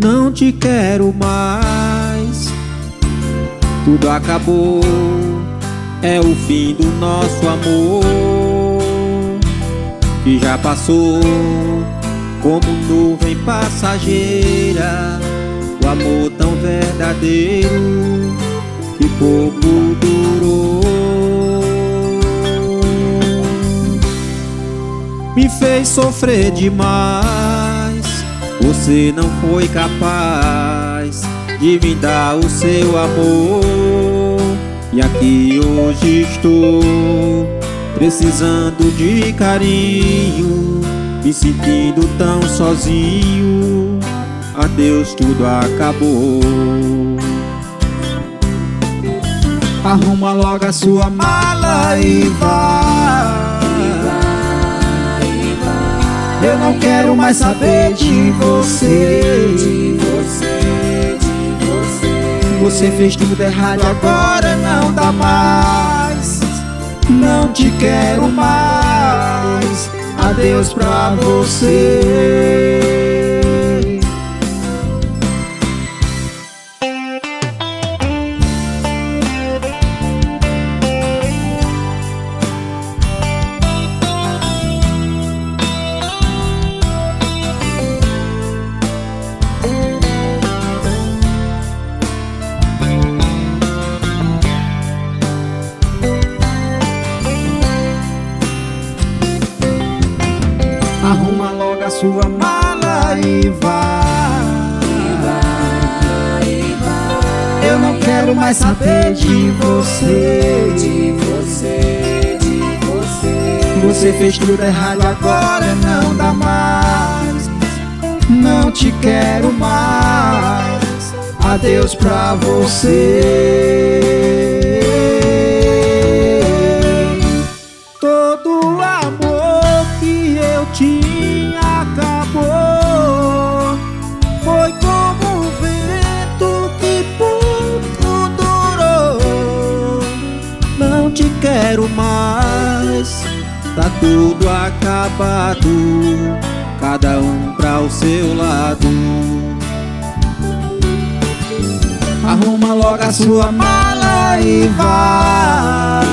não te quero mais. Tudo acabou, é o fim do nosso amor, que já passou como nuvem passageira. O amor tão verdadeiro que pouco durou, me fez sofrer demais. Você não foi capaz de me dar o seu amor, e aqui hoje estou precisando de carinho, me sentindo tão sozinho. Adeus, tudo acabou. Arruma logo a sua mala e vai. Eu não quero mais saber de você. Você fez tudo errado, agora não dá mais. Não te quero mais. Adeus pra você. Arruma logo a sua mala e vai. Eu não quero mais saber de você. Você fez tudo errado, agora não dá mais. Não te quero mais. Adeus pra você. Todo amor que eu tinha acabou, foi como um vento que pouco durou. Não te quero mais, tá tudo acabado, cada um pra o seu lado. Arruma logo a sua mala e vai.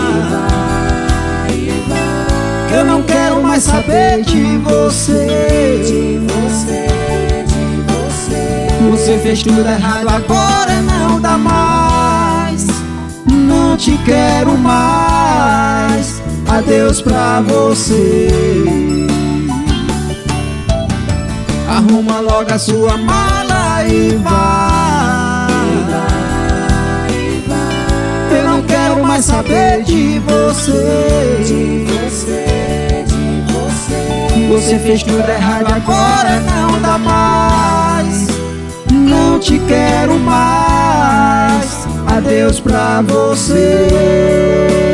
Eu não quero mais saber de você. Você fez tudo errado, agora não dá mais. Não te quero mais. Adeus pra você. Arruma logo a sua mala e vai. Eu não quero mais saber de você. Você fez tudo errado, agora não dá mais. Não te quero mais. Adeus pra você.